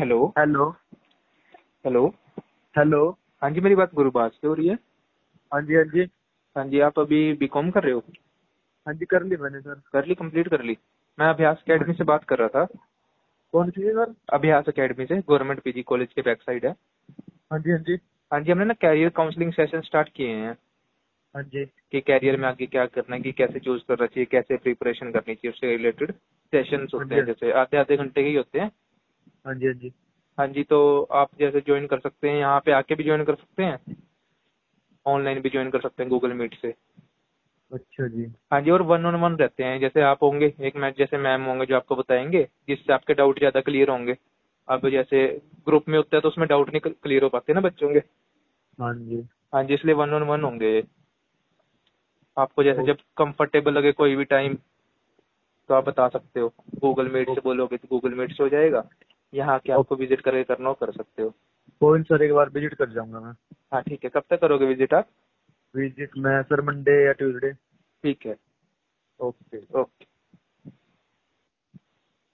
Hello. Hello. Hello. Hello. हाँ जी, मेरी बात गुरुबाज से हो रही है। हाँ जी, हाँ जी। हाँ जी, आप अभी बीकॉम कर रहे हो? हाँ जी, कर ली मैंने सर। कर ली, कंप्लीट कर ली। मैं अभ्यास हाँ अकेडमी से जी। बात कर रहा था। कौन सी है सर? अभ्यास अकेडमी से, गवर्नमेंट पीजी कॉलेज के बैक साइड है। हाँ जी, हाँ जी। हाँ जी, हमने ना कैरियर काउंसलिंग सेशन स्टार्ट किए हैं हाँ जी। कि कैरियर में आगे क्या करना है, कि कैसे चूज करना चाहिए, कैसे प्रिपरेशन करनी चाहिए, उससे रिलेटेड सेशंस हाँ होते जी। हैं, जैसे आधे आधे घंटे के ही होते हैं। हाँ जी, हाँ जी। हाँ जी, तो आप जैसे ज्वाइन कर सकते हैं, यहाँ पे आके भी ज्वाइन कर सकते हैं, ऑनलाइन भी ज्वाइन कर सकते हैं गूगल मीट से। अच्छा जी। हाँ जी, और वन ऑन वन रहते हैं, जैसे आप होंगे एक मैच, जैसे मैम होंगे जो आपको बताएंगे, जिससे आपके डाउट ज़्यादा क्लियर होंगे। अब जैसे ग्रुप में होता है तो उसमें डाउट नहीं क्लियर हो पाते ना बच्चों के। हाँ जी। हाँ जी, इसलिए वन ऑन वन होंगे ये। आपको जैसे ओ, जब कंफर्टेबल लगे कोई भी टाइम, तो आप बता सकते हो। गूगल मीट ओ, से बोलोगे तो गूगल मीट से हो जाएगा। यहाँ के ओ, आपको विजिट करके करना हो कर सकते हो। कोई सर, एक बार विजिट कर जाऊंगा मैं। हाँ ठीक है, कब तक करोगे विजिट आप? विजिट मैं सर मंडे या ट्यूसडे। ठीक है। ओके। ओके।